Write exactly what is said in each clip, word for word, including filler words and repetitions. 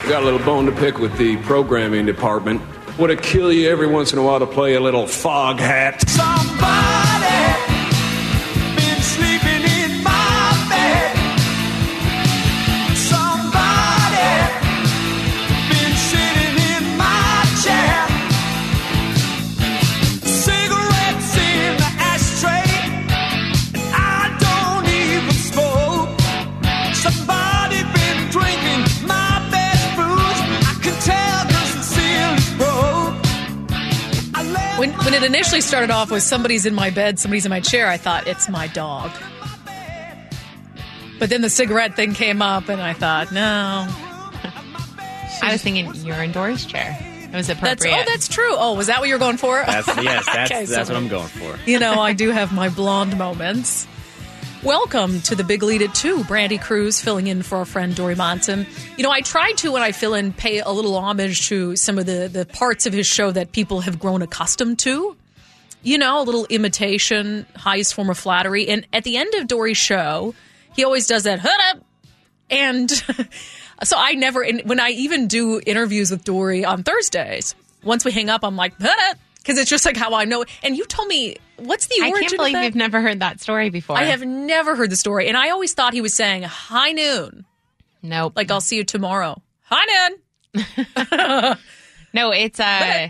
Got a little bone to pick with the programming department. Would it kill you every once in a while to play a little fog hat? Somebody been sleeping in my bed. Somebody been sitting in my chair. Cigarettes in the ashtray, and I don't even smoke. Somebody been drinking my best booze. I can tell 'cause the seal is broke. I let When, when it initially started off with somebody's in my bed, somebody's in my chair, I thought, it's my dog. But then the cigarette thing came up, and I thought, no. I was thinking you're in Dory's chair. It was That's, appropriate. oh, that's true. Oh, was that what you were going for? That's, yes, that's, Okay, that's so- what I'm going for. You know, I do have my blonde moments. Welcome to the Big Lead at two. Brandy Cruz filling in for our friend Dory Monson. You know, I try to, when I fill in, pay a little homage to some of the, the parts of his show that people have grown accustomed to. You know, a little imitation, highest form of flattery. And at the end of Dory's show, he always does that, hood up. And so I never, and when I even do interviews with Dory on Thursdays, once we hang up, I'm like, hood up. Because it's just like how I know. And you told me, what's the I origin can't believe of that? you've never heard that story before. I have never heard the story. And I always thought he was saying, high noon. Nope. Like, I'll see you tomorrow. High noon. No, it's uh, uh,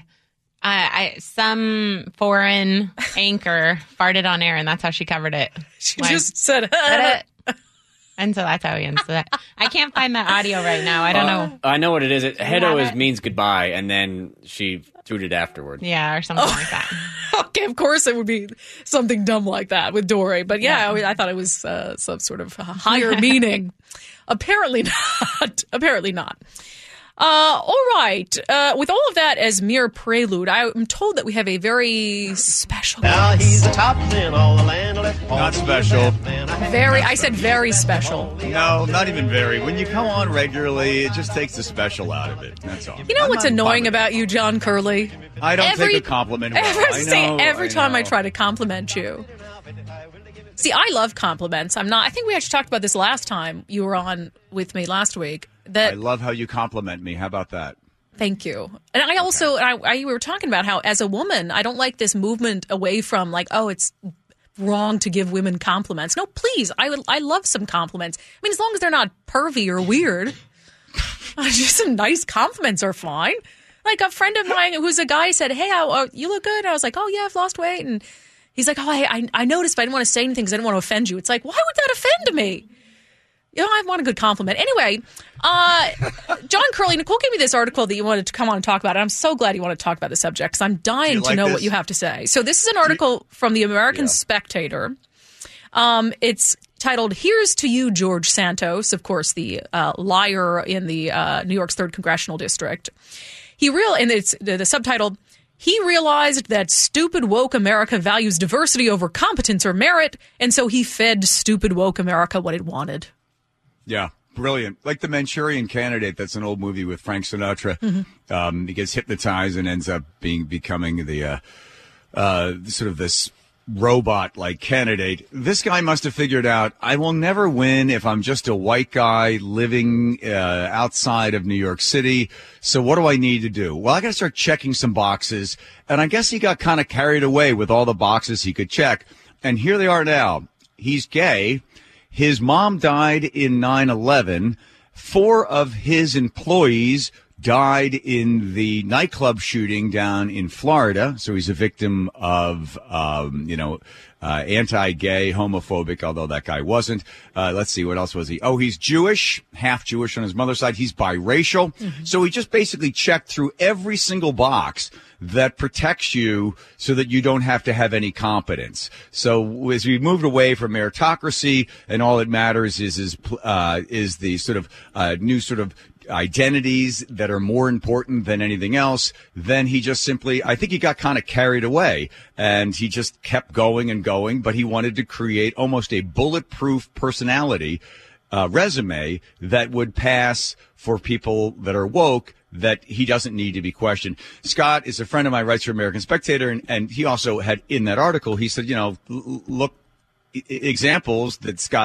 I, some foreign anchor farted on air, and that's how she covered it. She Like, just said, "Said it." And so that's how he ends that. I can't find that audio right now. I don't know. I know what it is. It, Hedo have is it? means goodbye, and then she tooted afterward. Yeah, or something like that. okay, of course it would be something dumb like that with Dory. But yeah, I, I thought it was uh, some sort of higher meaning. Apparently not. Apparently not. Uh, all right. Uh, with all of that as mere prelude, I'm told that we have a very special Now guest. he's the top in all the land. Not special. Very, I said very special. No, not even very. When you come on regularly, it just takes the special out of it. That's all. You know I'm what's not annoying bothered. about you, John Curley? I don't every- take a compliment well. Every, I say, know, every I time I know. try to compliment you. See, I love compliments. I'm not. I think we actually talked about this last time you were on with me last week. That I love how you compliment me. How about that? Thank you. And I also, I, I we were talking about how as a woman, I don't like this movement away from like, oh, it's wrong to give women compliments. No, please. I would, I love some compliments. I mean, as long as they're not pervy or weird, just some nice compliments are fine. Like a friend of mine who's a guy said, hey, how, uh, you look good. And I was like, oh, yeah, I've lost weight. And he's like, oh, I, I, I noticed, but I didn't want to say anything because I didn't want to offend you. It's like, why would that offend me? You know, I want a good compliment. Anyway, uh, John Curley, Nicole gave me this article that you wanted to come on and talk about. And I'm so glad you want to talk about the subject because I'm dying you to like know this? what you have to say. So this is an article from the American Yeah. Spectator. Um, it's titled, Here's to You, George Santos, of course, the uh, liar in the uh, New York's third Congressional District. He real and it's the, the subtitle, he realized that stupid woke America values diversity over competence or merit, and so he fed stupid woke America what it wanted. Yeah, brilliant. Like The Manchurian Candidate. That's an old movie with Frank Sinatra. Mm-hmm. Um, he gets hypnotized and ends up being becoming the uh, uh, sort of this robot-like candidate. This guy must have figured out, I will never win if I'm just a white guy living uh, outside of New York City. So what do I need to do? Well, I got to start checking some boxes. And I guess he got kind of carried away with all the boxes he could check. And here they are now. He's gay. His mom died in nine eleven. Four of his employees died in the nightclub shooting down in Florida. So he's a victim of, um, you know, uh, anti-gay, homophobic, although that guy wasn't. Uh, let's see, what else was he? Oh, he's Jewish, half Jewish on his mother's side. He's biracial. Mm-hmm. So he just basically checked through every single box that protects you so that you don't have to have any competence. So as we moved away from meritocracy and all that matters is, is, uh, is the sort of, uh, new sort of identities that are more important than anything else, then he just simply, I think he got kind of carried away and he just kept going and going, but he wanted to create almost a bulletproof personality, uh, resume that would pass for people that are woke, that he doesn't need to be questioned. Scott is a friend of mine, writes for American Spectator, and, and he also had in that article, he said, you know, l- look, I- examples that Scott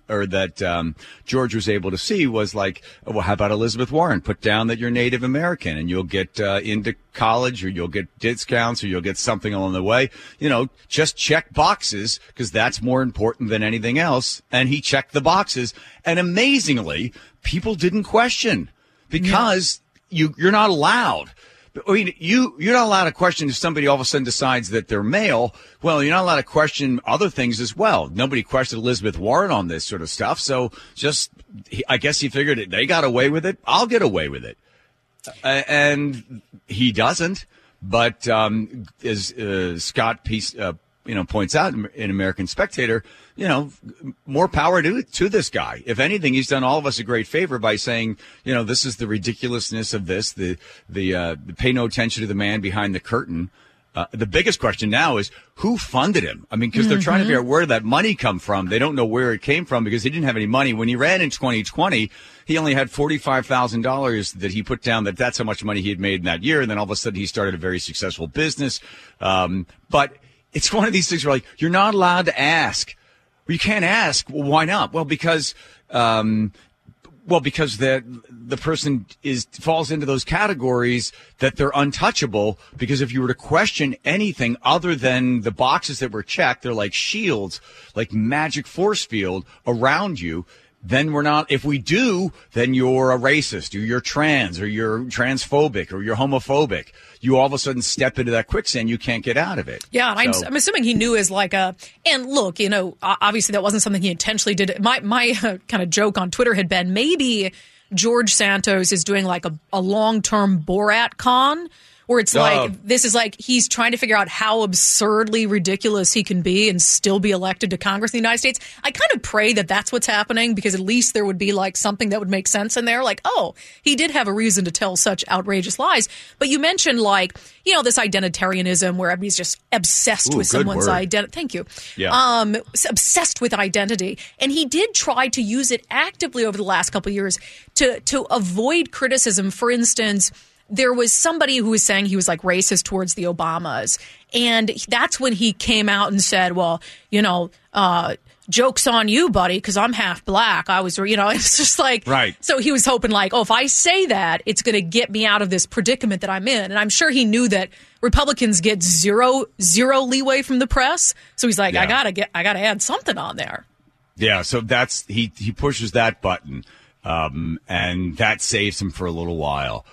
or that um, George was able to see was like, well, how about Elizabeth Warren? Put down that you're Native American and you'll get uh, into college, or you'll get discounts, or you'll get something along the way. You know, just check boxes, because that's more important than anything else. And he checked the boxes. And amazingly, people didn't question, because yeah. you, you're not allowed. I mean, you, you're not allowed to question if somebody all of a sudden decides that they're male. Well, you're not allowed to question other things as well. Nobody questioned Elizabeth Warren on this sort of stuff. So just, I guess he figured it, they got away with it. I'll get away with it. Uh, and he doesn't. But um, as uh, Scott Peace, uh, you know, points out in American Spectator, you know, more power to to this guy. If anything, he's done all of us a great favor by saying, you know, this is the ridiculousness of this. The the, uh, the pay no attention to the man behind the curtain. Uh, the biggest question now is who funded him? I mean, because mm-hmm. they're trying to figure out where that money come from. They don't know where it came from because he didn't have any money. When he ran in twenty twenty, he only had forty-five thousand dollars that he put down, that that's how much money he had made in that year. And then all of a sudden he started a very successful business. Um, but it's one of these things where, like, you're not allowed to ask. You can't ask. Well, why not? Well, because, um, well, because the the person is falls into those categories that they're untouchable. Because if you were to question anything other than the boxes that were checked, they're like shields, like magic force field around you. Then we're not, if we do, then you're a racist, or you're trans, or you're transphobic, or you're homophobic. You all of a sudden step into that quicksand, you can't get out of it. Yeah, and so. I'm, I'm assuming he knew as like a, and look, you know, obviously that wasn't something he intentionally did. My, my uh, kind of joke on Twitter had been maybe George Santos is doing like a, a long-term Borat con, where it's like, oh. this is like, he's trying to figure out how absurdly ridiculous he can be and still be elected to Congress in the United States. I kind of pray that that's what's happening, because at least there would be like something that would make sense in there. Like, oh, he did have a reason to tell such outrageous lies. But you mentioned, like, you know, this identitarianism where everybody's just obsessed Ooh, with someone's word. identity. Thank you. Yeah. Um, obsessed with identity. And he did try to use it actively over the last couple of years to, to avoid criticism. For instance, there was somebody who was saying he was like racist towards the Obamas. And that's when he came out and said, well, you know, uh, joke's on you, buddy, because I'm half black. I was, you know, it's just like, right. So he was hoping like, oh, if I say that, it's going to get me out of this predicament that I'm in. And I'm sure he knew that Republicans get zero, zero leeway from the press. So he's like, yeah. I gotta get, I gotta add something on there. Yeah. So that's, he, he pushes that button. Um, and that saves him for a little while.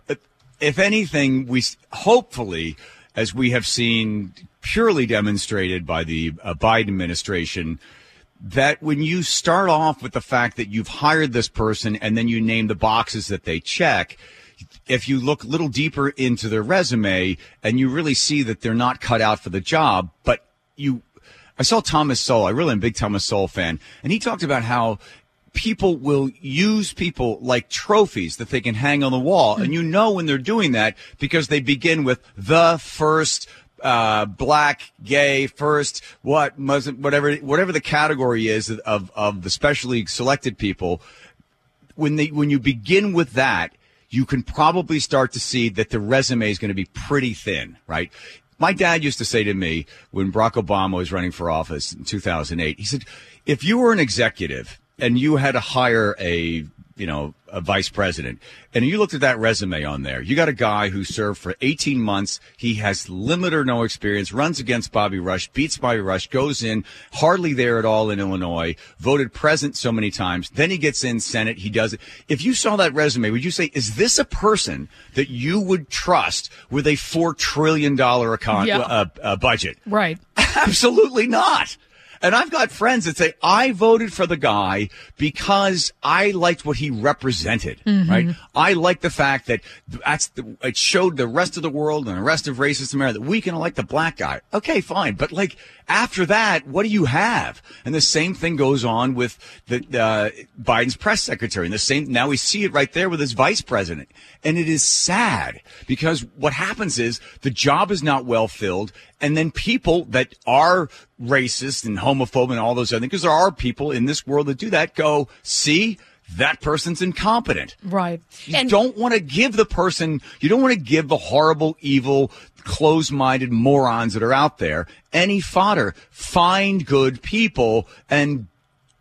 If anything, we hopefully, as we have seen purely demonstrated by the uh, Biden administration, that when you start off with the fact that you've hired this person and then you name the boxes that they check, if you look a little deeper into their resume and you really see that they're not cut out for the job, but you, I saw Thomas Sowell. I really am a big Thomas Sowell fan, and he talked about how people will use people like trophies that they can hang on the wall. Mm-hmm. And you know when they're doing that because they begin with the first uh, black, gay, first, what, Muslim, whatever, whatever the category is of, of the specially selected people. When they, when you begin with that, you can probably start to see that the resume is going to be pretty thin, right? My dad used to say to me when Barack Obama was running for office in two thousand eight, he said, if you were an executive and you had to hire a, you know, a vice president, and you looked at that resume on there, you got a guy who served for eighteen months. He has limited or no experience, runs against Bobby Rush, beats Bobby Rush, goes in, hardly there at all in Illinois, voted president so many times. Then he gets in Senate. He does it. If you saw that resume, would you say, is this a person that you would trust with a four trillion dollars econ- yeah. uh, uh, budget? Right. Absolutely not. And I've got friends that say, I voted for the guy because I liked what he represented, mm-hmm. right? I like the fact that that's the, it showed the rest of the world and the rest of racist America that we can elect the black guy. Okay, fine. But like after that, what do you have? And the same thing goes on with the uh, Biden's press secretary. And the same, now we see it right there with his vice president. And it is sad because what happens is the job is not well filled. And then people that are racist and homophobic and all those other things, because there are people in this world that do that, go, see, that person's incompetent. Right. You and don't want to give the person, you don't want to give the horrible, evil, closed-minded morons that are out there any fodder. Find good people and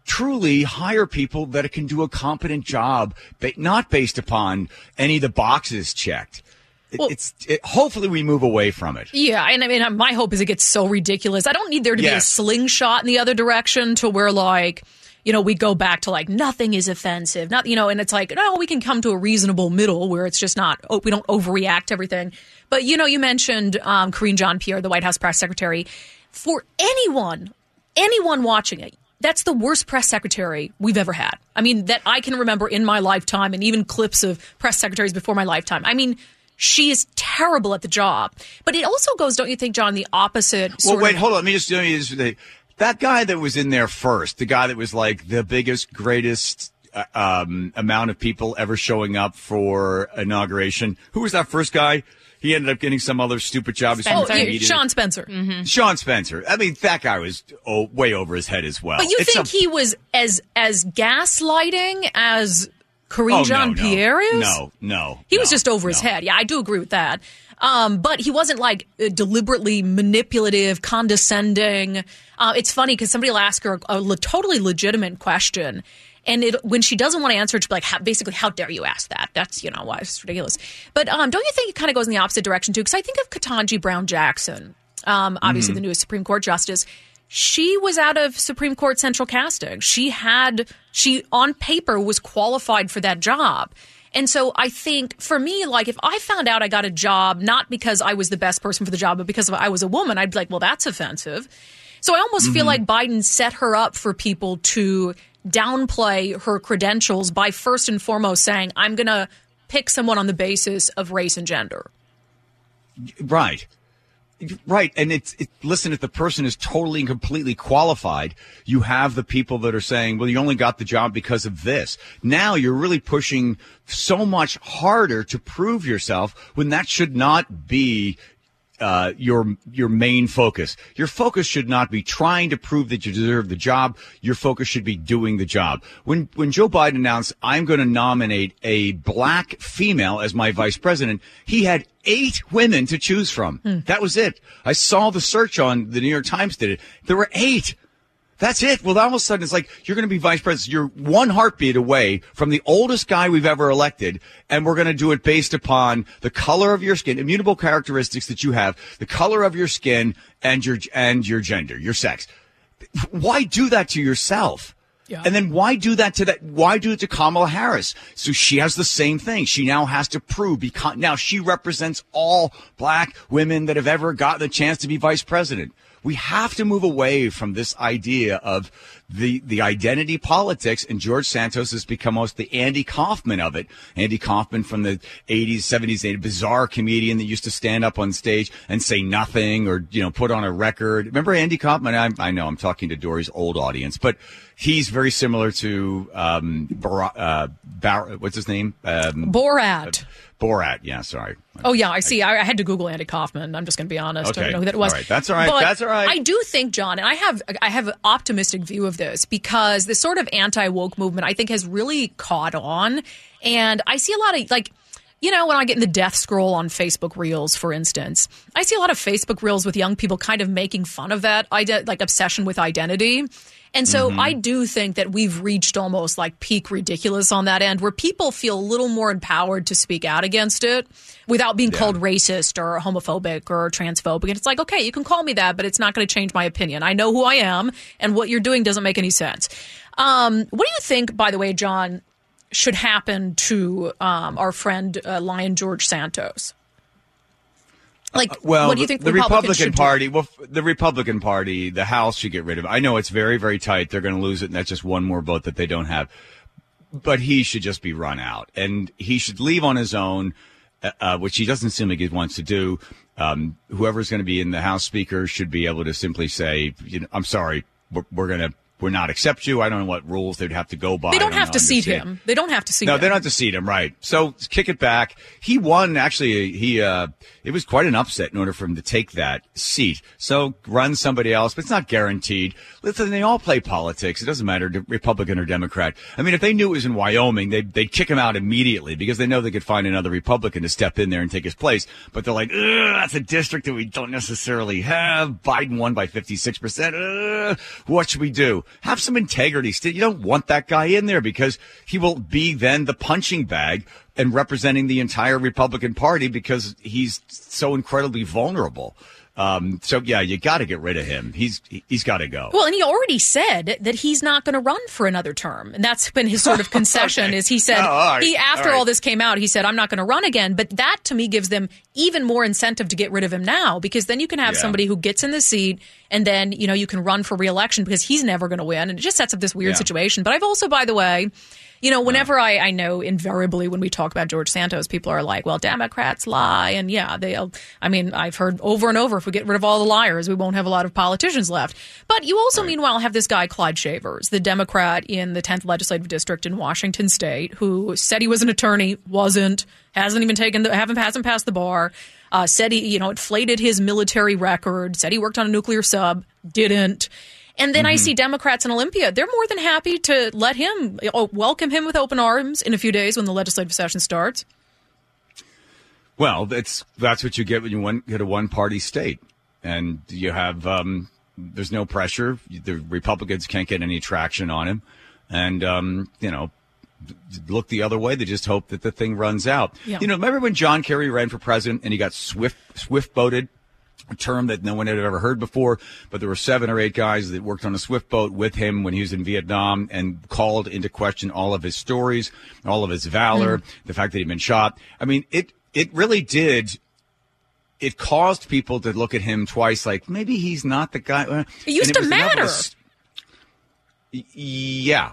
truly hire people that can do a competent job, ba- not based upon any of the boxes checked. It, Well- it's it, hopefully we move away from it. Yeah, and I mean, my hope is it gets so ridiculous. I don't need there to be a Yes. slingshot in the other direction to where, like, you know, we go back to like nothing is offensive, not you know, and it's like no, we can come to a reasonable middle where it's just not oh, we don't overreact to everything. But you know, you mentioned um, Karine Jean-Pierre, the White House press secretary. For anyone, anyone watching it, that's the worst press secretary we've ever had. I mean, that I can remember in my lifetime, and even clips of press secretaries before my lifetime. I mean. She is terrible at the job. But it also goes, don't you think, John, the opposite Well, sort wait, of... hold on. Let me just tell you this. That guy that was in there first, the guy that was like the biggest, greatest uh, um, amount of people ever showing up for inauguration. Who was that first guy? He ended up getting some other stupid job. Oh, Spencer. yeah, Sean Spencer. Mm-hmm. Sean Spencer. I mean, that guy was oh, way over his head as well. But you It's think a- he was as as gaslighting as Karine Oh, no, Jean-Pierre is? No, no. He no, was just over his no. head. Yeah, I do agree with that. Um, but he wasn't like uh, deliberately manipulative, condescending. Uh, it's funny because somebody will ask her a, le- totally legitimate question. And it, when she doesn't want to answer, she'll be like, how, basically, how dare you ask that? That's, you know, why it's ridiculous. But um, don't you think it kind of goes in the opposite direction, too? Because I think of Ketanji Brown Jackson, um, obviously the newest Supreme Court justice. She was out of Supreme Court central casting. She had, she on paper was qualified for that job. And so I think for me, like if I found out I got a job, not because I was the best person for the job, but because I was a woman, I'd be like, well, that's offensive. So I almost feel like Biden set her up for people to downplay her credentials by first and foremost saying, I'm going to pick someone on the basis of race and gender. Right. Right. And it's, it, listen, if the person is totally and completely qualified, you have the people that are saying, well, you only got the job because of this. Now you're really pushing so much harder to prove yourself when that should not be uh, your your main focus. Your focus should not be trying to prove that you deserve the job. Your focus should be doing the job. When when Joe Biden announced, I'm going to nominate a black female as my vice president, he had eight women to choose from. Hmm. That was it. I saw the search on the New York Times did it. There were eight. That's it. Well, all of a sudden, it's like you're going to be vice president. You're one heartbeat away from the oldest guy we've ever elected, and we're going to do it based upon the color of your skin, immutable characteristics that you have, the color of your skin, and your and your gender, your sex. Why do that to yourself? Yeah. And then why do that to that? Why do it to Kamala Harris? So she has the same thing. She now has to prove because now she represents all black women that have ever gotten the chance to be vice president. We have to move away from this idea of the the identity politics, and George Santos has become almost the Andy Kaufman of it. Andy Kaufman from the eighties, seventies, a bizarre comedian that used to stand up on stage and say nothing or, you know, put on a record. Remember Andy Kaufman? I, I know I'm talking to Dory's old audience, but he's very similar to um, Bar- uh, Bar- what's his name? Um, Borat. Borat. Yeah, sorry. Oh, yeah, I see. I, I had to Google Andy Kaufman. I'm just going to be honest. Okay. I don't know who that was. All right. That's all right. But That's all right. I do think, John, and I have I have an optimistic view of this because this sort of anti-woke movement, I think, has really caught on. And I see a lot of, like, you know, when I get in the death scroll on Facebook Reels, for instance, I see a lot of Facebook Reels with young people kind of making fun of that, ide- like, obsession with identity. And so Mm-hmm. I do think that we've reached almost like peak ridiculous on that end where people feel a little more empowered to speak out against it without being Yeah. called racist or homophobic or transphobic. And it's like, okay, you can call me that, but it's not going to change my opinion. I know who I am, and what you're doing doesn't make any sense. Um, what do you think, by the way, John, should happen to um, our friend uh, Lion George Santos? Like, Well, what do you think the, the Republicans Republican should do? Party, well, f- the Republican Party, the House should get rid of it. I know it's very, very tight. They're going to lose it, and that's just one more vote that they don't have. But he should just be run out, and he should leave on his own, uh, uh, which he doesn't seem like he wants to do. Um, whoever's going to be in the House Speaker should be able to simply say, you know, I'm sorry, we're, we're going to. We're not accept you. I don't know what rules they'd have to go by. They don't I have to seat understand. him. They don't have to seat No, him. they don't have to seat him, right. So kick it back. He won, actually, he, uh, it was quite an upset in order for him to take that seat. So run somebody else, but it's not guaranteed. Listen, they all play politics. It doesn't matter, Republican or Democrat. I mean, if they knew it was in Wyoming, they'd, they'd kick him out immediately because they know they could find another Republican to step in there and take his place. But they're like, ugh, that's a district that we don't necessarily have. Biden won by fifty-six percent. Ugh, what should we do? Have some integrity. Still, you don't want that guy in there because he will be then the punching bag and representing the entire Republican Party because he's so incredibly vulnerable. Um, so yeah, you got to get rid of him. He's he's got to go. Well, and he already said that he's not going to run for another term, and that's been his sort of concession. Okay. Is he said Oh, all right. he after All right. all this came out, he said I'm not going to run again. But that to me gives them even more incentive to get rid of him now, because then you can have Yeah. somebody who gets in the seat, and then you know you can run for re-election because he's never going to win, and it just sets up this weird Yeah. situation. But I've also, by the way. You know, whenever I, I know invariably when we talk about George Santos, people are like, well, Democrats lie. And yeah, they'll, I mean, I've heard over and over, if we get rid of all the liars, we won't have a lot of politicians left. But you also, right. meanwhile, have this guy, Clyde Shavers, the Democrat in the tenth legislative district in Washington state, who said he was an attorney, wasn't, hasn't even taken, the, haven't, hasn't passed the bar, uh, said he, you know, inflated his military record, said he worked on a nuclear sub, didn't. And then mm-hmm. I see Democrats in Olympia. They're more than happy to let him, welcome him with open arms in a few days when the legislative session starts. Well, that's that's what you get when you one, get a one-party state. And you have, um, there's no pressure. The Republicans can't get any traction on him. And, um, you know, look the other way. They just hope that the thing runs out. Yeah. You know, remember when John Kerry ran for president and he got swift swift-boated? A term that no one had ever heard before, but there were seven or eight guys that worked on a swift boat with him when he was in Vietnam and called into question all of his stories, all of his valor, mm. the fact that he'd been shot. I mean, it it really did. It caused people to look at him twice, like maybe he's not the guy. It used it to was enough of matter. a, yeah.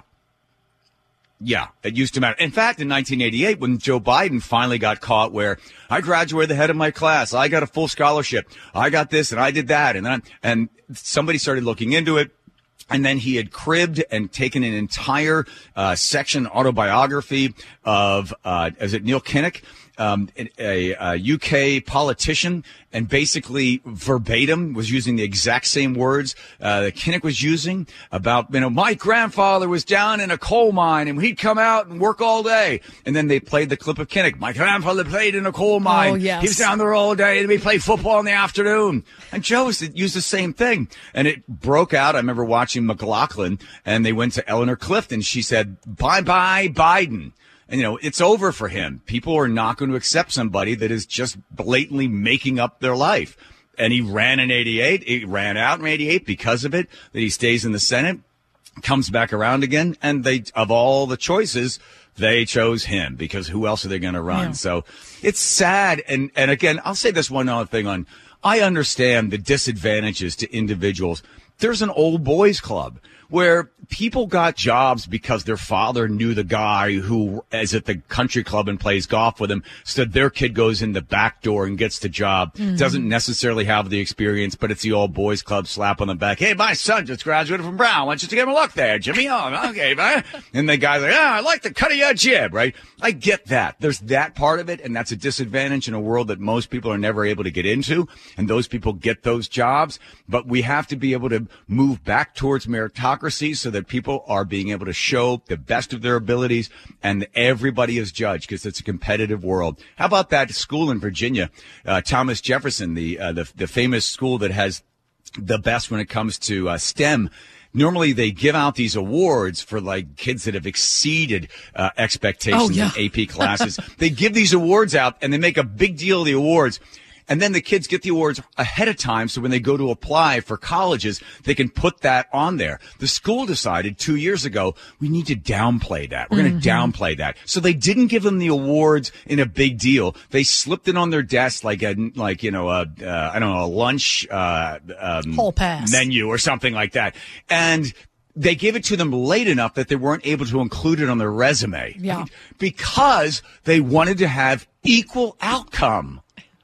Yeah, it used to matter. In fact, in nineteen eighty-eight, when Joe Biden finally got caught where I graduated the head of my class, I got a full scholarship, I got this and I did that, and then and somebody started looking into it. And then he had cribbed and taken an entire uh, section autobiography of, uh, is it Neil Kinnock, um, a, a U K politician, and basically verbatim was using the exact same words uh, that Kinnock was using about, you know, my grandfather was down in a coal mine and he'd come out and work all day. And then they played the clip of Kinnock. My grandfather played in a coal mine. Oh, yes. He was down there all day and we played football in the afternoon. And Joe used the same thing. And it broke out. I remember watching McLaughlin, and they went to Eleanor Clifton. She said, bye-bye, Biden. And, you know, it's over for him. People are not going to accept somebody that is just blatantly making up their life. And he ran in eighty-eight. He ran out in eighty-eight because of it, that he stays in the Senate, comes back around again. And they, of all the choices, they chose him because who else are they going to run? Yeah. So it's sad. And, and again, I'll say this one other thing on, I understand the disadvantages to individuals. There's an old boys club where people got jobs because their father knew the guy who is at the country club and plays golf with him, so their kid goes in the back door and gets the job. Mm-hmm. Doesn't necessarily have the experience, but it's the old boys club slap on the back. Hey, my son just graduated from Brown. Why don't you give him a look there, Jimmy? Oh, okay, man. And the guy's like, oh, I like the cut of your jib, right? I get that. There's that part of it, and that's a disadvantage in a world that most people are never able to get into, and those people get those jobs. But we have to be able to move back towards meritocracy so that people are being able to show the best of their abilities, and everybody is judged because it's a competitive world. How about that school in Virginia, uh, Thomas Jefferson, the, uh, the the famous school that has the best when it comes to uh, STEM? Normally they give out these awards for like kids that have exceeded uh, expectations oh, yeah. in A P classes. They give these awards out and they make a big deal of the awards. And then the kids get the awards ahead of time, so when they go to apply for colleges, they can put that on there. The school decided two years ago, we need to downplay that. We're mm-hmm. going to downplay that. So they didn't give them the awards in a big deal. They slipped it on their desk like a, like, you know, a, uh, I don't know, a lunch, uh, um, Hall pass menu or something like that. And they gave it to them late enough that they weren't able to include it on their resume. Yeah. Because they wanted to have equal outcome.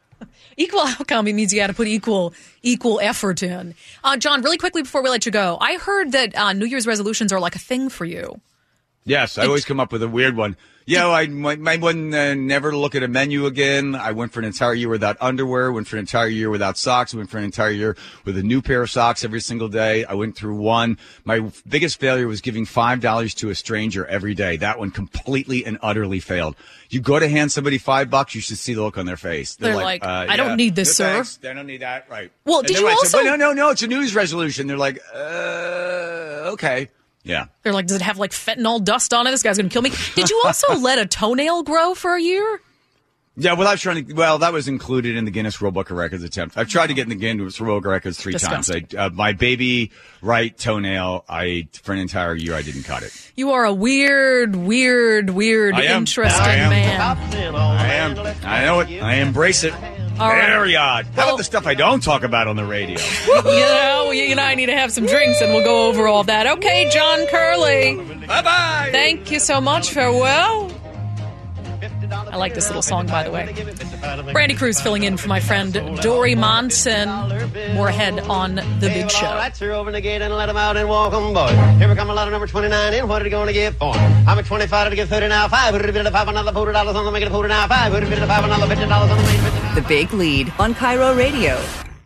Equal outcome, it means you got to put equal equal effort in. Uh, John, really quickly before we let you go, I heard that uh, New Year's resolutions are like a thing for you. Yes, I always come up with a weird one. Yeah, I might one uh, never look at a menu again. I went for an entire year without underwear, went for an entire year without socks, went for an entire year with a new pair of socks every single day. I went through one. My biggest failure was giving five dollars to a stranger every day. That one completely and utterly failed. You go to hand somebody five bucks, you should see the look on their face. They're, They're like, like uh, I don't yeah, need this, no, sir. Thanks. I don't need that. Right. Well, and did you I also? Say, no, no, no, it's a news resolution. They're like, uh, okay. Yeah. They're like, does it have like fentanyl dust on it? This guy's going to kill me. Did you also let a toenail grow for a year? Yeah, well, I was trying to. Well, that was included in the Guinness World Book of Records attempt. I've tried to get in the Guinness World Book of Records three Disgusting. times. I, uh, my baby right toenail, I for an entire year, I didn't cut it. You are a weird, weird, weird, I am. interesting I am. man. I am. I know it. I embrace it. All right. Very odd. How Well- about the stuff I don't talk about on the radio? You know, you and I need to have some drinks, and we'll go over all that. Okay, John Curley. Bye bye. Thank you so much. Farewell. I like this little song, by the way. Brandy Cruz filling in for my friend Dory Monson. More ahead on The Big Show. All right, sir, open the gate and let them out and walk 'em, boys. Here we come a lot of number twenty-nine in. What are you going to give for 'em? I'm at twenty-five to give thirty now. Five. Would it be the five another forty dollars on the make it forty now? Five. Would it be the five another fifty dollars on the make it fifty now? The Big Lead on Cairo Radio.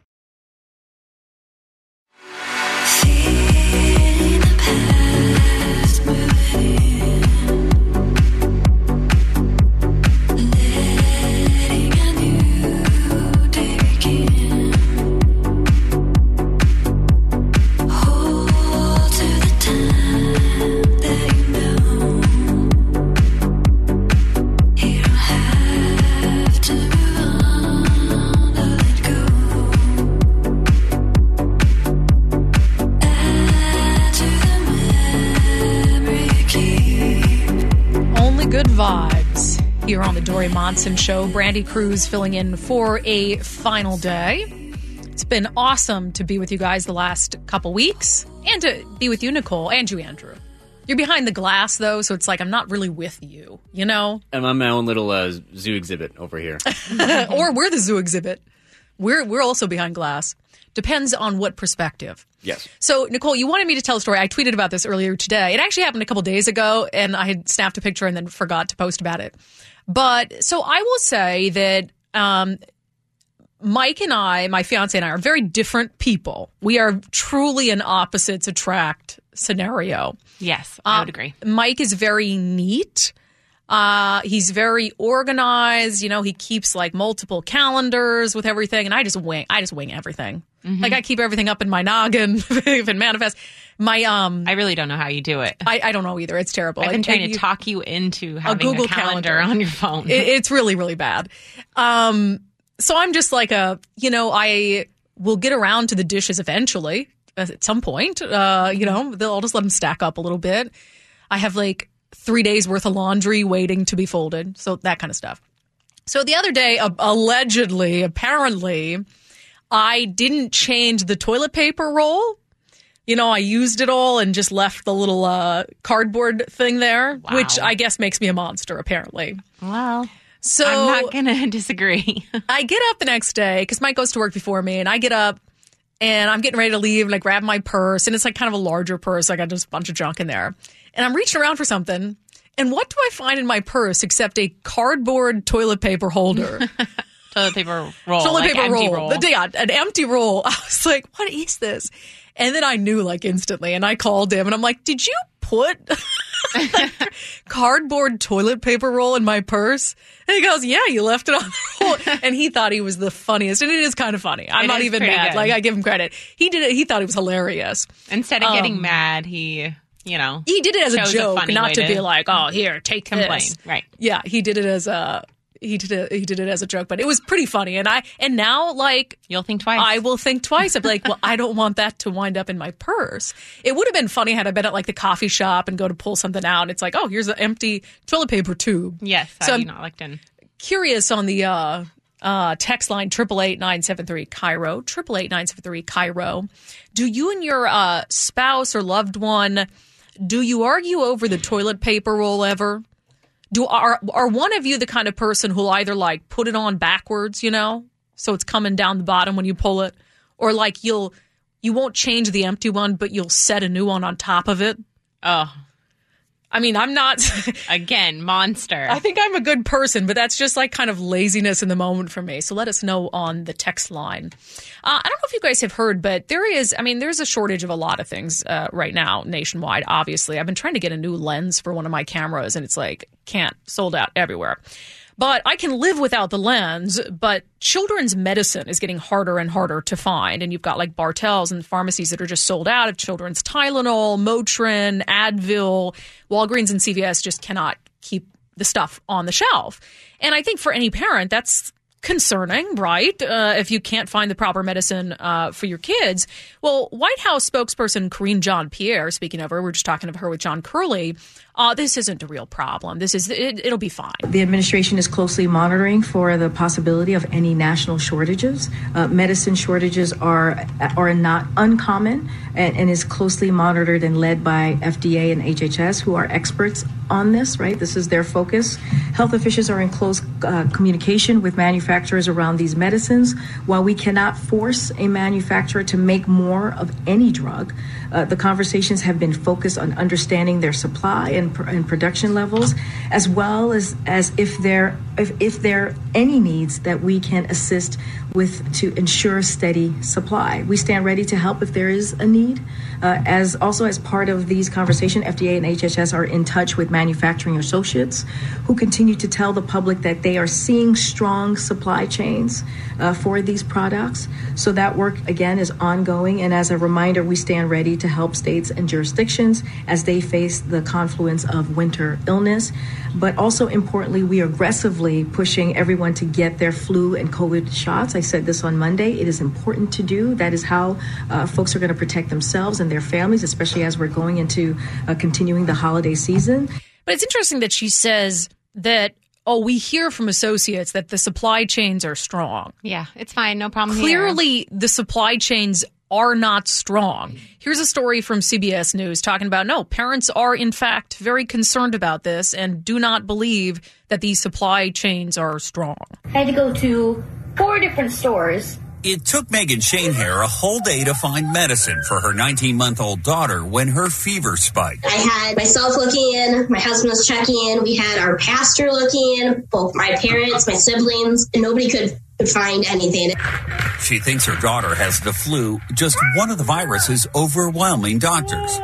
Good vibes here on the Dory Monson Show. Brandy Cruz filling in for a final day. It's been awesome to be with you guys the last couple weeks and to be with you, Nicole, and you, Andrew. You're behind the glass, though, so it's like I'm not really with you, you know? And I'm my own little uh, zoo exhibit over here. Or we're the zoo exhibit. We're we're also behind glass. Depends on what perspective. Yes. So, Nicole, you wanted me to tell a story. I tweeted about this earlier today. It actually happened a couple days ago, and I had snapped a picture and then forgot to post about it. But so I will say that um, Mike and I, my fiance and I, are very different people. We are truly an opposites attract scenario. Yes, I would Um, agree. Mike is very neat. Uh, he's very organized. You know, he keeps like multiple calendars with everything, and I just wing. I just wing everything. Mm-hmm. Like I keep everything up in my noggin if it manifests. My um, I really don't know how you do it. I, I don't know either. It's terrible. I've been And- trying and to you- talk you into having Google a calendar, Calendar. on your phone. It, it's really, really bad. Um, so I'm just like a, you know, I will get around to the dishes eventually at some point. Uh, you know, they'll, I'll just let them stack up a little bit. I have like three days worth of laundry waiting to be folded. So that kind of stuff. So the other day, uh, allegedly, apparently, I didn't change the toilet paper roll. You know, I used it all and just left the little uh, cardboard thing there, Wow. which I guess makes me a monster, apparently. well, So I'm not going to disagree. I get up the next day because Mike goes to work before me, and I get up and I'm getting ready to leave, and I grab my purse, and it's like kind of a larger purse. I got just a bunch of junk in there, and I'm reaching around for something. And what do I find in my purse except a cardboard toilet paper holder? Toilet paper roll. toilet like paper empty roll. The- yeah, an empty roll. I was like, what is this? And then I knew like instantly, and I called him, and I'm like, did you put cardboard toilet paper roll in my purse? And he goes, yeah, you left it on the roll. And he thought he was the funniest, and it is kind of funny. I'm It not is even pretty mad. good. Like, I give him credit. He did it. He thought it was hilarious. Instead of getting Um, mad, he, you know, He did it as a chose a joke, funny not way to, to be like, oh, here, take complain. this. Right. Yeah, he did it as a he did it. He did it as a joke, but it was pretty funny. And I and now like You'll think twice. I will think twice. I'd be like, well, I don't want that to wind up in my purse. It would have been funny had I been at like the coffee shop and go to pull something out. It's like, oh, here's an empty toilet paper tube. Yes, So had you I'm- not looked in. Curious on the uh, uh, text line triple eight nine seven three Cairo triple eight nine seven three Cairo. Do you and your uh, spouse or loved one do you argue over the toilet paper roll ever? Do are are one of you the kind of person who'll either like put it on backwards, you know, so it's coming down the bottom when you pull it, or like you'll you won't change the empty one, but you'll set a new one on top of it? Oh, I mean, I'm not. again, monster. I think I'm a good person, but that's just like kind of laziness in the moment for me. So let us know on the text line. Uh, I don't know if you guys have heard, but there is, I mean, there's a shortage of a lot of things uh, right now nationwide, obviously. I've been trying to get a new lens for one of my cameras, and it's like, can't, sold out everywhere. But I can live without the lens, but children's medicine is getting harder and harder to find. And you've got like Bartell's and pharmacies that are just sold out of children's Tylenol, Motrin, Advil. Walgreens and C V S just cannot keep the stuff on the shelf. And I think for any parent, that's concerning, right? Uh, if you can't find the proper medicine uh, for your kids. Well, White House spokesperson Karine Jean-Pierre, speaking of her, we we're just talking of her with John Curley, uh, this isn't a real problem. This is, it, it'll be fine. The administration is closely monitoring for the possibility of any national shortages. Uh, medicine shortages are are not uncommon and, and is closely monitored and led by F D A and H H S, who are experts on this, right? This is their focus. Health officials are in close uh, communication with manufacturers around these medicines. While we cannot force a manufacturer to make more of any drug, uh, the conversations have been focused on understanding their supply and, pr- and production levels, as well as, as if there if, if there are any needs that we can assist with to ensure steady supply. We stand ready to help if there is a need. Uh, as also as part of these conversations, F D A and H H S are in touch with manufacturing associates who continue to tell the public that they are seeing strong supply chains uh, for these products. So that work, again, is ongoing. And as a reminder, we stand ready to help states and jurisdictions as they face the confluence of winter illness. But also importantly, we are aggressively pushing everyone to get their flu and COVID shots. I said this on Monday. It is important to do. That is how uh, folks are going to protect themselves and their families, especially as we're going into uh, continuing the holiday season. But it's interesting that she says that, oh, we hear from associates that the supply chains are strong. Yeah, it's fine. No problem Clearly, here. the supply chains are not strong. Here's a story from C B S News talking about, no, parents are, in fact, very concerned about this and do not believe that these supply chains are strong. I had to go to four different stores. It took Megan Shanehair a whole day to find medicine for her nineteen-month-old daughter when her fever spiked. I had myself looking in, my husband was checking in, we had our pastor looking in, both my parents, my siblings, and nobody could, could find anything. She thinks her daughter has the flu, just one of the viruses overwhelming doctors.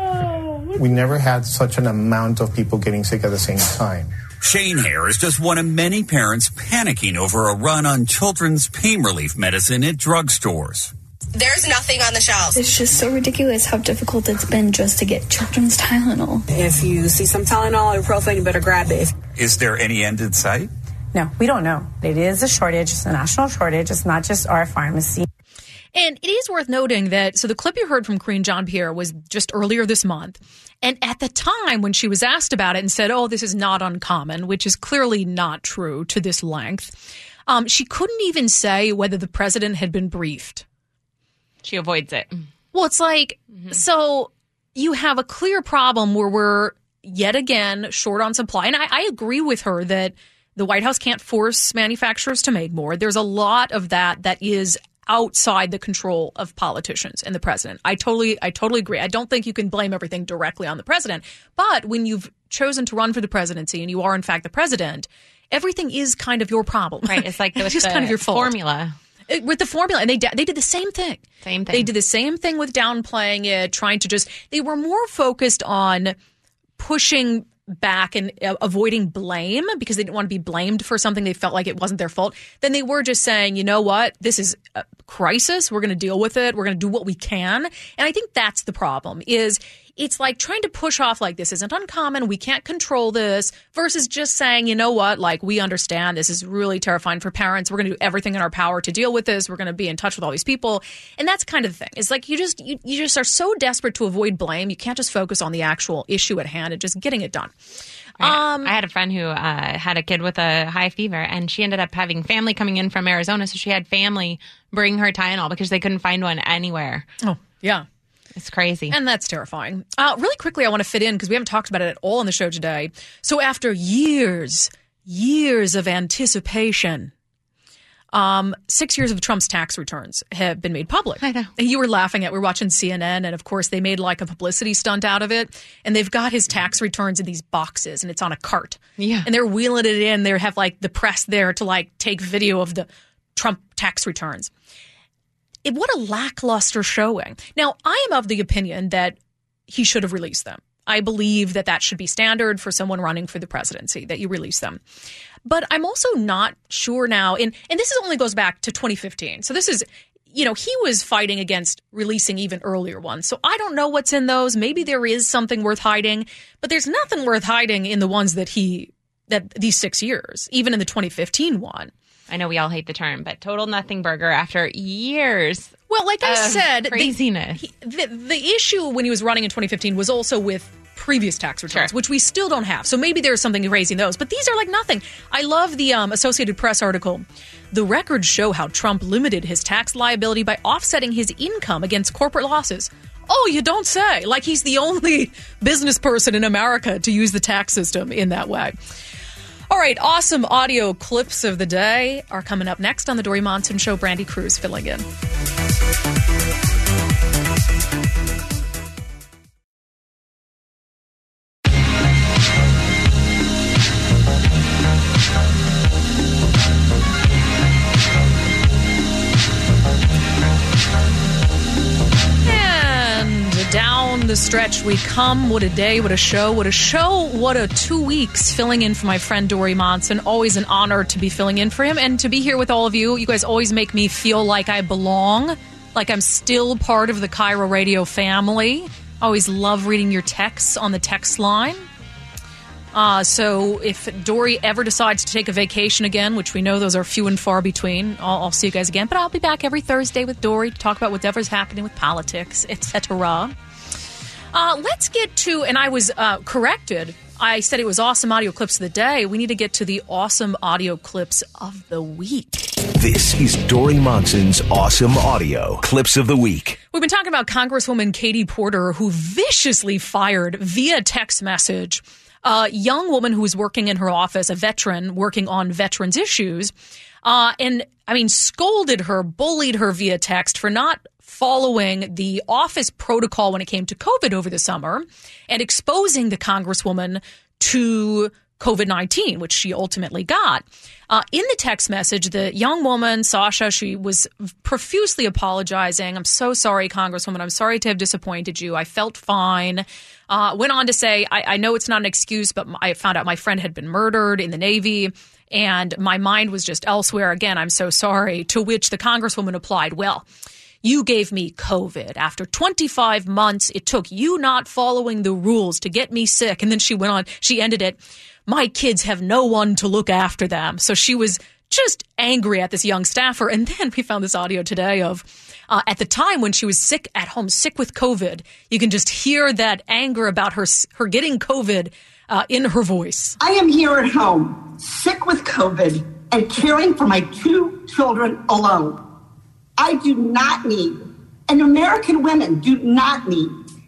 We never had such an amount of people getting sick at the same time. Shanehair is just one of many parents panicking over a run on children's pain relief medicine at drugstores. There's nothing on the shelves. It's just so ridiculous how difficult it's been just to get children's Tylenol. If you see some Tylenol or Ibuprofen, you better grab it. Is there any end in sight? No, we don't know. It is a shortage. It's a national shortage. It's not just our pharmacy. And it is worth noting that, so the clip you heard from Karine Jean-Pierre was just earlier this month. And at the time when she was asked about it and said, oh, this is not uncommon, which is clearly not true to this length, um, she couldn't even say whether the president had been briefed. She avoids it. Well, it's like, mm-hmm. so you have a clear problem where we're yet again short on supply. And I, I agree with her that the White House can't force manufacturers to make more. There's a lot of that that is outside the control of politicians and the president. I totally, I totally agree. I don't think you can blame everything directly on the president. But when you've chosen to run for the presidency and you are in fact the president, everything is kind of your problem. Right. It's like it's just kind of your fault. Formula. It, with the formula. And they they did the same thing. Same thing. They did the same thing with downplaying it, trying to just, they were more focused on pushing back and uh, avoiding blame because they didn't want to be blamed for something they felt like it wasn't their fault. Then they were just saying, you know what, this is a crisis. We're going to deal with it. We're going to do what we can. And I think that's the problem is it's like trying to push off like this isn't uncommon. We can't control this versus just saying, you know what, like we understand this is really terrifying for parents. We're going to do everything in our power to deal with this. We're going to be in touch with all these people. And that's kind of the thing. It's like you just you, you just are so desperate to avoid blame. You can't just focus on the actual issue at hand and just getting it done. Right. Um, I had a friend who uh, had a kid with a high fever, and she ended up having family coming in from Arizona. So she had family bring her Tylenol because they couldn't find one anywhere. Oh, yeah. It's crazy. And that's terrifying. Uh, really quickly, I want to fit in because we haven't talked about it at all on the show today. So after years, years of anticipation, um, six years of Trump's tax returns have been made public. I know. And you were laughing at, we were watching C N N, and of course they made like a publicity stunt out of it. And they've got his tax returns in these boxes, and it's on a cart. Yeah. And they're wheeling it in. They have like the press there to like take video of the Trump tax returns. It, what a lackluster showing. Now, I am of the opinion that he should have released them. I believe that that should be standard for someone running for the presidency, that you release them. But I'm also not sure now, and, and this is only goes back to twenty fifteen. So this is, you know, he was fighting against releasing even earlier ones. So I don't know what's in those. Maybe there is something worth hiding, but there's nothing worth hiding in the ones that he, that these six years, even in the twenty fifteen one. I know we all hate the term, but total nothing burger after years. Well, like I said, craziness. The, the, the issue when he was running in twenty fifteen was also with previous tax returns, sure. which we still don't have. So maybe there's something raising those. But these are like nothing. I love the um, Associated Press article. The records show how Trump limited his tax liability by offsetting his income against corporate losses. Oh, you don't say. Like he's the only business person in America to use the tax system in that way. All right, awesome audio clips of the day are coming up next on the Dori Monson Show. Brandy Cruz filling in. Down the stretch we come. What a day, what a show, what a show, what a two weeks filling in for my friend Dori Monson. Always an honor to be filling in for him and to be here with all of you. You guys always make me feel like I belong, like I'm still part of the Cairo Radio family. I always love reading your texts on the text line. Uh, so if Dori ever decides to take a vacation again, which we know those are few and far between, I'll, I'll see you guys again. But I'll be back every Thursday with Dori to talk about whatever's happening with politics, et cetera. Uh, let's get to, and I was uh, corrected. I said it was awesome audio clips of the day. We need to get to the awesome audio clips of the week. This is Dori Monson's Awesome Audio Clips of the Week. We've been talking about Congresswoman Katie Porter, who viciously fired via text message a young woman who was working in her office, a veteran working on veterans issues, uh, and, I mean, scolded her, bullied her via text for not following the office protocol when it came to COVID over the summer and exposing the Congresswoman to COVID nineteen, which she ultimately got. Uh, in the text message, the young woman, Sasha, she was profusely apologizing. I'm so sorry, Congresswoman. I'm sorry to have disappointed you. I felt fine. Uh, went on to say, I, I know it's not an excuse, but I found out my friend had been murdered in the Navy, and my mind was just elsewhere. Again, I'm so sorry. To which the Congresswoman replied, well, you gave me COVID. After twenty-five months, it took you not following the rules to get me sick. And then she went on, she ended it, my kids have no one to look after them. So she was just angry at this young staffer. And then we found this audio today of, uh, at the time when she was sick at home, sick with COVID, you can just hear that anger about her, her getting COVID uh, in her voice. I am here at home, sick with COVID and caring for my two children alone. I do not need, and American women do not need,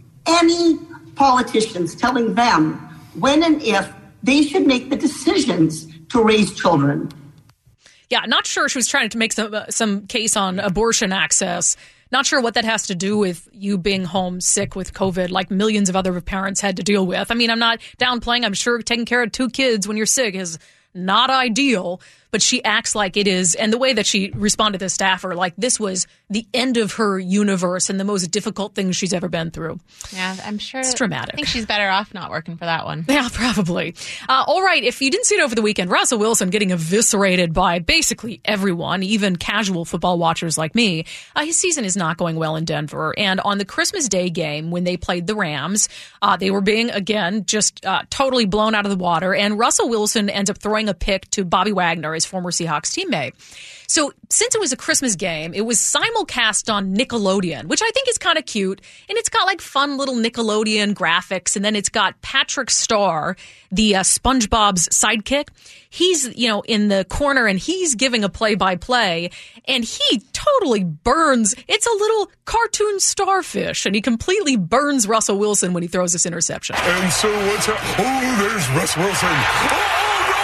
any politicians telling them when and if they should make the decisions to raise children. Yeah, not sure she was trying to make some uh, some case on abortion access. Not sure what that has to do with you being home sick with COVID like millions of other parents had to deal with. I mean, I'm not downplaying. I'm sure taking care of two kids when you're sick is not ideal, but she acts like it is. And the way that she responded to the staffer, like this was the end of her universe and the most difficult thing she's ever been through. Yeah, I'm sure. It's dramatic. I think she's better off not working for that one. Yeah, probably. Uh, all right. If you didn't see it over the weekend, Russell Wilson getting eviscerated by basically everyone, even casual football watchers like me. Uh, his season is not going well in Denver. And on the Christmas Day game, when they played the Rams, uh, they were being, again, just uh, totally blown out of the water. And Russell Wilson ends up throwing a pick to Bobby Wagner, his former Seahawks teammate. So since it was a Christmas game, it was simulcast on Nickelodeon, which I think is kind of cute. And it's got like fun little Nickelodeon graphics. And then it's got Patrick Star, the uh, SpongeBob's sidekick. He's, you know, in the corner and he's giving a play-by-play. And he totally burns. It's a little cartoon starfish. And he completely burns Russell Wilson when he throws this interception. And so what's up? Oh, there's Russ Wilson. Oh!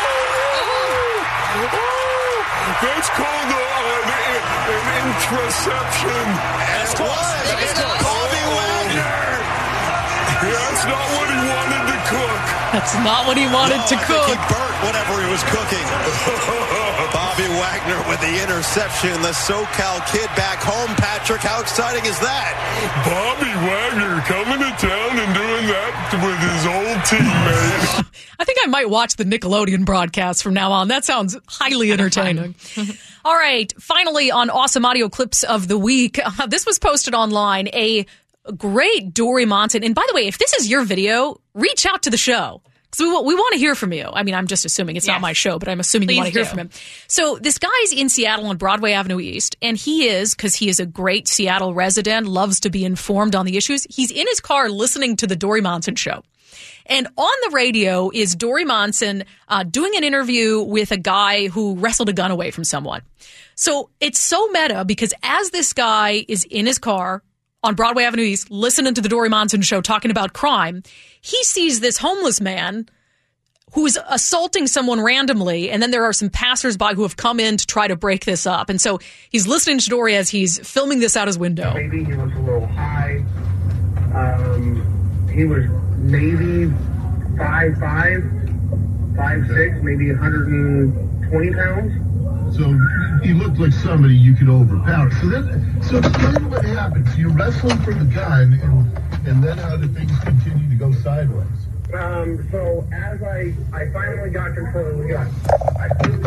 That's called uh, an, an interception. That's what? It's called Bobby Wagner. That's not what he wanted to cook. That's not what he wanted no, to I cook. Think he burnt whatever he was cooking. Bobby Bobby Wagner with the interception. The SoCal kid back home. Patrick, how exciting is that? Bobby Wagner coming to town and doing that with his old teammate. I think I might watch the Nickelodeon broadcast from now on. That sounds highly entertaining. All right. Finally, on Awesome Audio Clips of the Week, uh, this was posted online. A great Dory Monson. And by the way, if this is your video, reach out to the show. Because we, we want to hear from you. I mean, I'm just assuming it's yes. not my show, but I'm assuming Please you want to hear do. from him. So this guy's in Seattle on Broadway Avenue East, and he is, because he is a great Seattle resident, loves to be informed on the issues. He's in his car listening to the Dory Monson show. And on the radio is Dory Monson uh, doing an interview with a guy who wrestled a gun away from someone. So it's so meta because as this guy is in his car on Broadway Avenue East listening to the Dory Monson show talking about crime, he sees this homeless man who's assaulting someone randomly, and then there are some passersby who have come in to try to break this up. And so he's listening to Dory as he's filming this out his window. Maybe he was a little high. Um, he was maybe five five, five six, maybe one hundred twenty pounds. So he looked like somebody you could overpower. So then, so explain what happened. So you wrestled for the gun, and and then how did things continue to go sideways? Um, so as I, I finally got control of the gun, I threw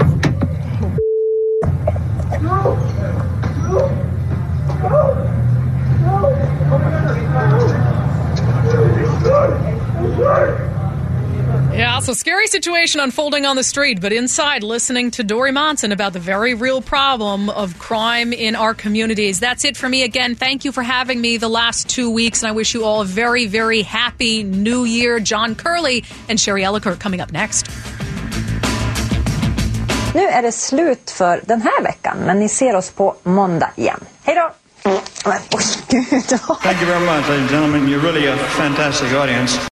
no, no, no, no. Yeah, it's a scary situation unfolding on the street, but inside listening to Dory Monson about the very real problem of crime in our communities. That's it for me again. Thank you for having me the last two weeks, and I wish you all a very, very happy new year. John Curley and Sherry Ellicourt coming up next. Nu är det slut för den här veckan, men ni ser oss på måndag igen. Hej då! Thank you very much, ladies and gentlemen. You're really a fantastic audience.